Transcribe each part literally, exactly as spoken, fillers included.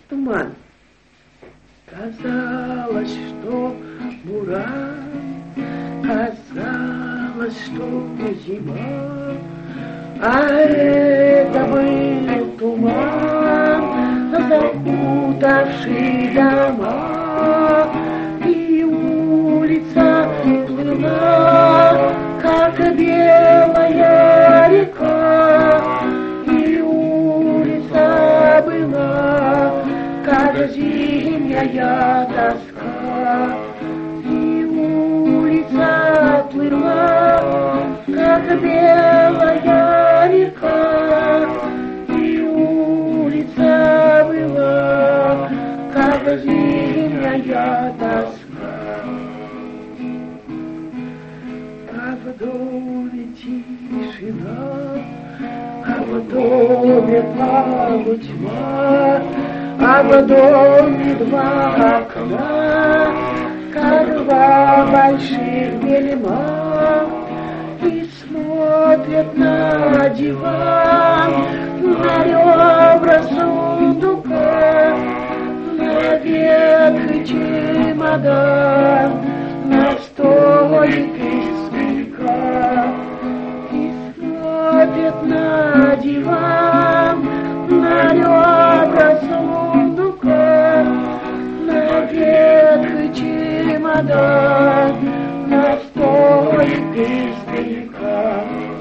туман. Казалось, что буран, казалось, что зима, а это был туман, закутавший дома, и улица плыла, как белая река, и улица была, как зимняя тоска, и улица плыла, как белая река, и улица была, как зимняя тоска. А в доме тишина, а в доме полутьма, а в доме два окна, как два больших бельма, и смотрят на диван, на ребра сундука, на ветхий чемодан, на столик из снега, и смотрят на диван, на ребра сундука, на ветхий чемодан, на столик из снега.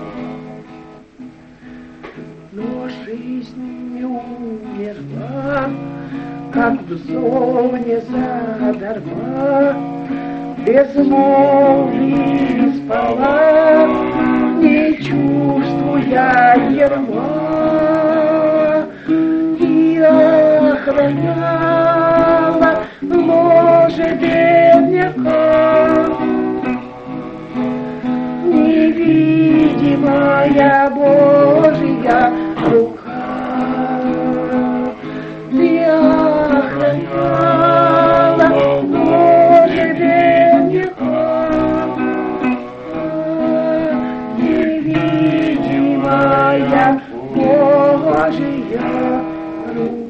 Но жизнь не умерла, как в зоне задарма, безмолвие спала, не чувствуя ерма, и охраняла ложе бедняка невидимая Божья рука. Ты охраняла ложе бедняка, невидимая Божья рука.